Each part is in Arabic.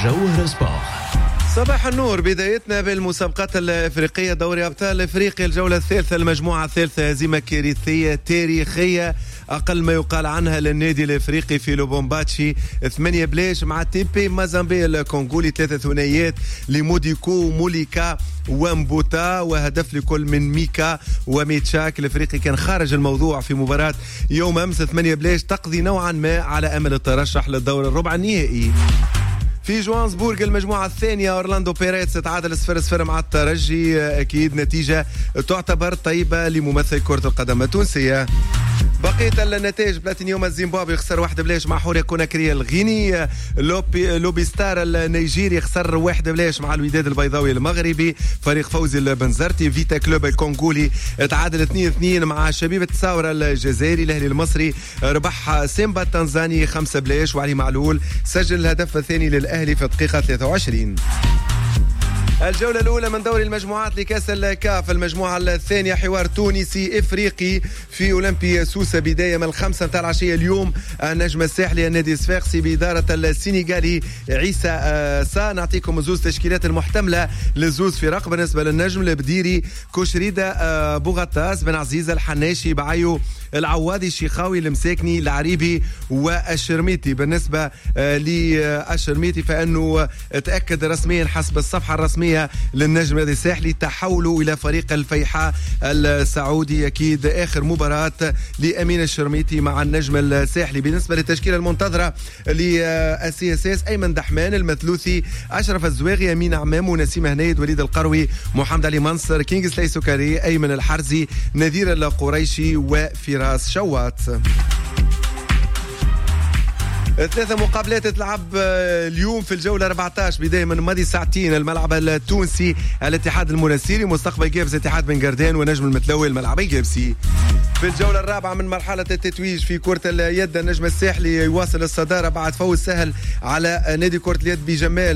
جوهر سبور. صباح النور. بدايتنا بالمسابقات الافريقيه، دوري ابطال افريقيا الجوله الثالثه، المجموعه الثالثه، هزيمه كارثيه تاريخيه اقل ما يقال عنها للنادي الافريقي في لوبومباتشي 8-0 مع تيبي مازامبي الكونغولي، 3 ثنائيات لموديكو موليكا ومبوتا وهدف لكل من ميكا وميتشاك. الافريقي كان خارج الموضوع في مباراه يوم امس 8-0 تقضي نوعا ما على امل الترشح للدور الربع النهائي. في جوانسبورغ المجموعة الثانية، أورلاندو بيريتس تعادل 0-0 مع الترجي، أكيد نتيجة تعتبر طيبة لممثل كرة القدم التونسية. بقية النتائج، بلاتينيوم الزيمبابوي خسر 1-0 مع حورية كوناكري الغيني، لوبي ستار النيجيري خسر 1-0 مع الوداد البيضاوي المغربي، فريق فوزي البنزرتي. فيتا كلوب الكونغولي تعادل 2-2 مع شبيبة الثورة الجزائري. الأهلي المصري ربح سيمبا التنزاني 5-0 وعلي معلول سجل الهدف الثاني للأهلي في الدقيقة 23. الجولة الأولى من دوري المجموعات لكأس الكاف، المجموعة الثانية حوار تونسي إفريقي في أولمبي سوسة، بداية من 5 متاع العشية اليوم. النجم الساحلي النادي الصفاقسي بإدارة السنغالي عيسى سا. نعطيكم زوز تشكيلات المحتملة للزوز فرق. بالنسبة للنجم البديري كوشريدة بوغطاس، بن عزيز الحناشي، بعيو العوادي، الشيخاوي، المساكني، العريبي والشرميتي. بالنسبة للشرميتي فإنه تأكد رسميا حسب الصفحة الرسمية للنجم الساحلي تحوله إلى فريق الفيحاء السعودي. أكيد آخر مباراة لأمين الشرميتي مع النجم الساحلي. بالنسبة للتشكيلة المنتظرة للسياساس، أيمن دحمان، المثلوثي، أشرف الزواغي، أمين عمام، ونسيم هنيد، وليد القروي، محمد علي منصر، كينغسلي سكري، أيمن الحرزي، نذير القريشي وفراس شوات. 3 مقابلات تلعب اليوم في الجولة 14 بداية من ماضي ساعتين. الملعب التونسي الاتحاد المنستيري، مستقبل جابس اتحاد بن قردان، ونجم المتلوي الملعب الجابسي. في الجولة الرابعة من مرحلة التتويج في كرة اليد، النجم الساحلي يواصل الصدارة بعد فوز سهل على نادي كرة اليد بجمال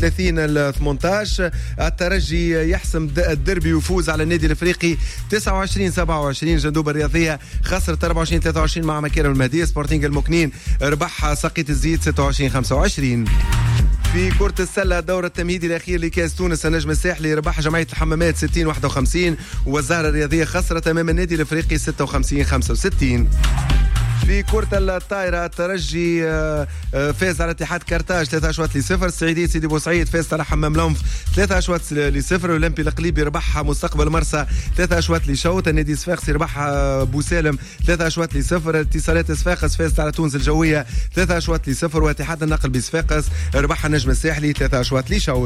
36-18. الترجي يحسم الدربي ويفوز على النادي الافريقي 29-27. جندوب الرياضية خسرت 24-23 مع مكارم المهدية. سبورتينغ المكنين ربح سقيت الزيت 26-25. في كرة السلة، الدور التمهيدي الأخير لكأس تونس، النجم الساحلي ربح جمعية الحمامات 60-51، والزهرة الرياضية خسرت أمام النادي الأفريقي 56-65. في كرة الطائرة، الترجي فاز على اتحاد كارتاج 3-0. السعيدية سيدي بوسعيد فاز على حمام لونف 3-0. الأولمبي القليبي ربح مستقبل مرسى 3-0. النادي صفاقسي ربح بوسالم 3-0. اتصالات صفاقس فاز على تونس الجوية 3-0. واتحاد النقل بصفاقس ربح النجم الساحلي 3-0.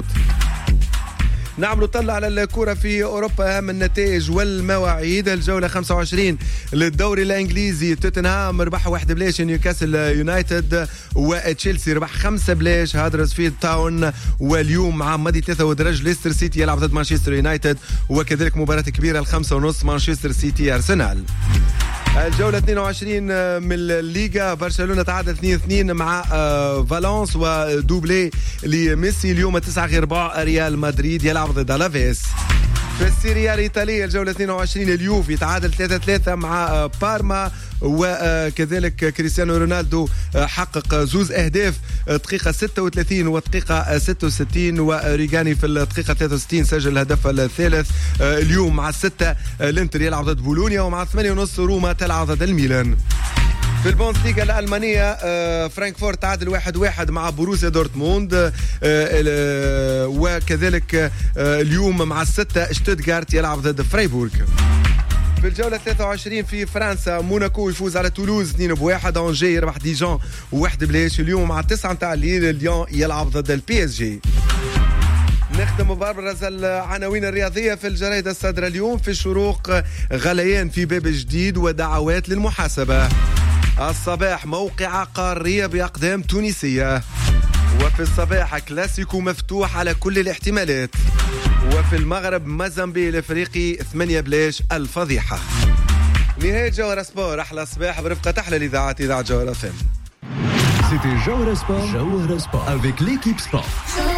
نعملوا طلع على الكرة في أوروبا، أهم النتائج والمواعيد. الجولة 25 للدوري الإنجليزي، توتنهام ربح 1-0 نيوكاسل يونايتد، وتشيلسي ربح 5-0 هادرسفيلد تاون. واليوم مع ماضي 3 ودرج ليستر سيتي يلعب ضد مانشستر يونايتد، وكذلك مباراة كبيرة 5:30 مانشستر سيتي أرسنال. الجولة 22 من الليغا، برشلونة تعادل 2-2 مع فالنس ودوبلي لميسي. اليوم 9-4 ريال مدريد يلعب ضد ألافيس. في السيريا الإيطالية الجولة 22 اليوفي تعادل 3-3 مع بارما، وكذلك كريستيانو رونالدو حقق زوز أهداف دقيقة 36 ودقيقة 66، وريغاني في الدقيقة 63 سجل الهدف الثالث. اليوم مع 6 الانتر يلعب ضد بولونيا، ومع 8:30 روما تلعب ضد الميلان. في البوندسليغا الألمانية فرانكفورت تعادل 1-1 مع بروسيا دورتموند، وكذلك اليوم مع 6 شتوتغارت يلعب ضد فرايبورغ. في الجولة 23 في فرنسا، موناكو يفوز على تولوز 2-1، أنجي يربح ديجون 1-0. اليوم مع 9 متاع الليل ليون يلعب ضد البي اس جي. نختم بأبرز العناوين الرياضية في الجرائد الصادرة اليوم. في الشروق، غليان في باب جديد ودعوات للمحاسبة. الصباح، موقعة قارية بأقدام تونسية. وفي الصباح، كلاسيكو مفتوح على كل الاحتمالات. وفي المغرب، مازامبي الافريقي 8-0 الفضيحة. نهاية جوهر سبور، أحلى صباح برفقة أحلى الإذاعات، إذاعة جوهر FM. C'était Jawhara Sport avec l'équipe sport.